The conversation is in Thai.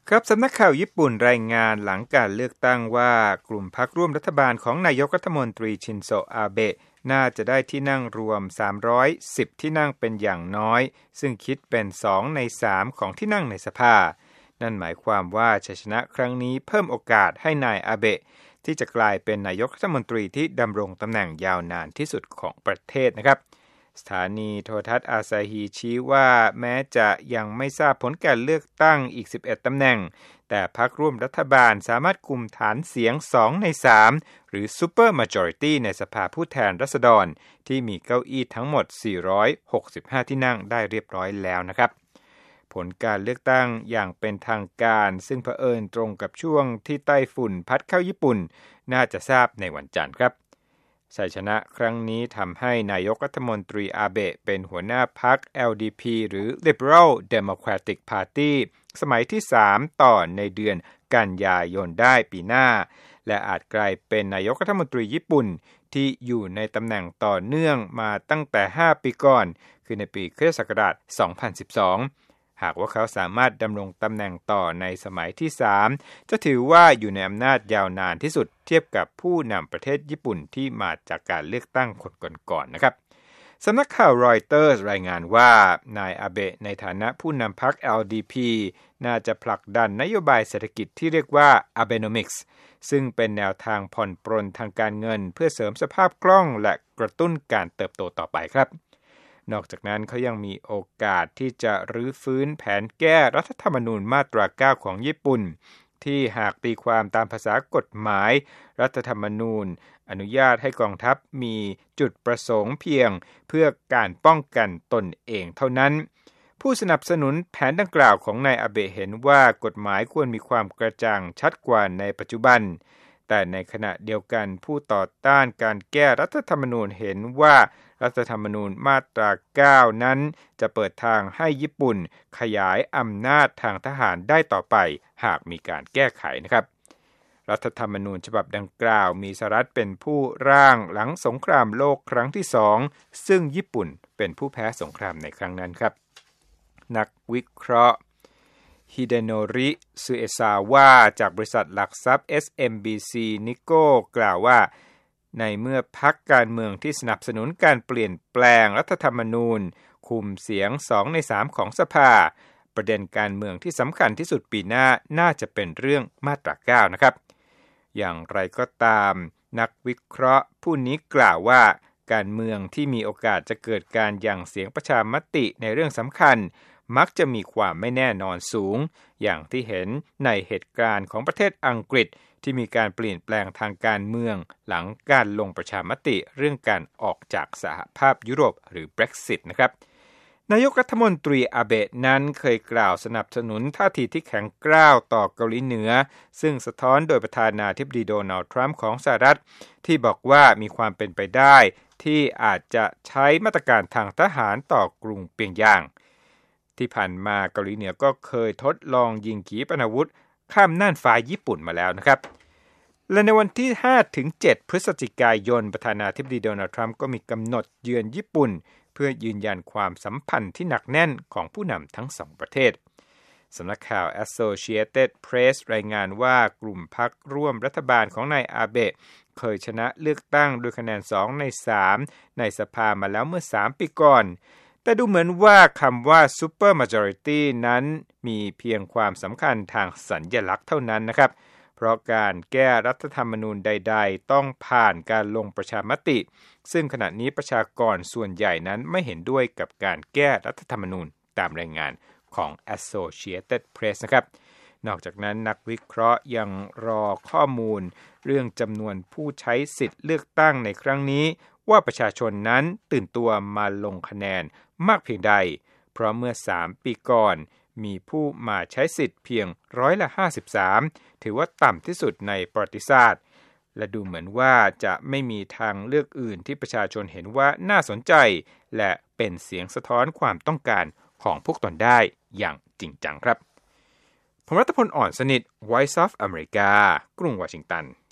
ครับสำนักข่าวญี่ปุ่นรายงานหลังการเลือกตั้งว่ากลุ่มพรรคร่วมรัฐบาลของนายกรัฐมนตรีชินโซอาเบะน่าจะได้ที่นั่งรวม310ที่นั่งเป็นอย่างน้อยซึ่งคิดเป็น2ใน3ของที่นั่งในสภานั่นหมายความว่าชัยชนะครั้งนี้เพิ่มโอกาสให้นายอาเบะที่จะกลายเป็นนายกรัฐมนตรีที่ดำรงตำแหน่งยาวนานที่สุดของประเทศนะครับสถานีโทรทัศน์อาซาฮีชี้ว่าแม้จะยังไม่ทราบผลการเลือกตั้งอีก11ตำแหน่งแต่พรรคร่วมรัฐบาลสามารถกุมฐานเสียง2ใน3หรือ Super Majority ในสภาผู้แทนราษฎรที่มีเก้าอี้ทั้งหมด465ที่นั่งได้เรียบร้อยแล้วนะครับผลการเลือกตั้งอย่างเป็นทางการซึ่งเผอิญตรงกับช่วงที่ไต้ฝุ่นพัดเข้าญี่ปุ่นน่าจะทราบในวันจันทร์ครับชัยชนะครั้งนี้ทำให้นายกรัฐมนตรีอาเบะเป็นหัวหน้าพรรค LDP หรือ Liberal Democratic Party สมัยที่3ต่อในเดือนกันยายนได้ปีหน้าและอาจกลายเป็นนายกรัฐมนตรีญี่ปุ่นที่อยู่ในตำแหน่งต่อเนื่องมาตั้งแต่5ปีก่อนคือในปีค.ศ. 2012หากว่าเขาสามารถดำรงตำแหน่งต่อในสมัยที่3จะถือว่าอยู่ในอำนาจยาวนานที่สุดเทียบกับผู้นำประเทศญี่ปุ่นที่มาจากการเลือกตั้งคนก่อนๆนะครับสำนักข่าวรอยเตอร์สรายงานว่านายอาเบะในฐานะผู้นำพรรค LDP น่าจะผลักดันนโยบายเศรษฐกิจที่เรียกว่า Abenomics ซึ่งเป็นแนวทางผ่อนปรนทางการเงินเพื่อเสริมสภาพคล่องและกระตุ้นการเติบโตต่อไปครับนอกจากนั้นเขายังมีโอกาสที่จะรื้อฟื้นแผนแก้รัฐธรรมนูญมาตรา9ของญี่ปุ่นที่หากตีความตามภาษากฎหมายรัฐธรรมนูญอนุญาตให้กองทัพมีจุดประสงค์เพียงเพื่อการป้องกันตนเองเท่านั้นผู้สนับสนุนแผนดังกล่าวของนายอาเบะเห็นว่ากฎหมายควรมีความกระจ่างชัดกว่าในปัจจุบันแต่ในขณะเดียวกันผู้ต่อต้านการแก้รัฐธรรมนูญเห็นว่ารัฐธรรมนูญมาตรา9นั้นจะเปิดทางให้ญี่ปุ่นขยายอำนาจทางทหารได้ต่อไปหากมีการแก้ไขนะครับรัฐธรรมนูญฉบับดังกล่าวมีสหรัฐเป็นผู้ร่างหลังสงครามโลกครั้งที่2ซึ่งญี่ปุ่นเป็นผู้แพ้สงครามในครั้งนั้นครับนักวิเคราะห์ฮิเดโนริซูเอซาวะจากบริษัทหลักทรัพย์ SMBC Nikko กล่าวว่าในเมื่อพรรคการเมืองที่สนับสนุนการเปลี่ยนแปลงรัฐธรรมนูญคุมเสียง2ใน3ของสภาประเด็นการเมืองที่สำคัญที่สุดปีหน้าน่าจะเป็นเรื่องมาตรา9นะครับอย่างไรก็ตามนักวิเคราะห์ผู้นี้กล่าวว่าการเมืองที่มีโอกาสจะเกิดการหยั่งเสียงประชามติในเรื่องสำคัญมักจะมีความไม่แน่นอนสูงอย่างที่เห็นในเหตุการณ์ของประเทศอังกฤษที่มีการเปลี่ยนแปลงทางการเมืองหลังการลงประชามติเรื่องการออกจากสหภาพยุโรปหรือ Brexit นะครับนายกรัฐมนตรีอาเบะนั้นเคยกล่าวสนับสนุนท่าทีที่แข็งกร้าวต่อเกาหลีเหนือซึ่งสะท้อนโดยประธานาธิบดีโดนัลด์ทรัมป์ของสหรัฐที่บอกว่ามีความเป็นไปได้ที่อาจจะใช้มาตรการทางทหารต่อกรุงเปียงยางที่ผ่านมาเกาหลีเหนือก็เคยทดลองยิงขีปนาวุธข้ามน่านฟ้าญี่ปุ่นมาแล้วนะครับและในวันที่ 5-7 พฤศจิกายนประธานาธิบดีโดนัลด์ทรัมป์ก็มีกำหนดเยือนญี่ปุ่นเพื่อยืนยันความสัมพันธ์ที่หนักแน่นของผู้นำทั้งสองประเทศสำนักข่าว Associated Press รายงานว่ากลุ่มพรรคร่วมรัฐบาลของนายอาเบะเคยชนะเลือกตั้งด้วยคะแนน2ใน3ในสภามาแล้วเมื่อ3ปีก่อนแต่ดูเหมือนว่าคำว่า Super Majority นั้นมีเพียงความสำคัญทางสัญลักษณ์เท่านั้นนะครับเพราะการแก้รัฐธรรมนูญใดๆต้องผ่านการลงประชามติซึ่งขณะนี้ประชากรส่วนใหญ่นั้นไม่เห็นด้วยกับการแก้รัฐธรรมนูญตามรายงานของ Associated Press นะครับนอกจากนั้นนักวิเคราะห์ยังรอข้อมูลเรื่องจำนวนผู้ใช้สิทธิ์เลือกตั้งในครั้งนี้ว่าประชาชนนั้นตื่นตัวมาลงคะแนนมากเพียงใดเพราะเมื่อ3ปีก่อนมีผู้มาใช้สิทธิ์เพียง53%ถือว่าต่ำที่สุดในประวัติศาสตร์และดูเหมือนว่าจะไม่มีทางเลือกอื่นที่ประชาชนเห็นว่าน่าสนใจและเป็นเสียงสะท้อนความต้องการของพวกตนได้อย่างจริงจังครับผมรัตพล อ่อนสนิท Voice of America กรุงวอชิงตัน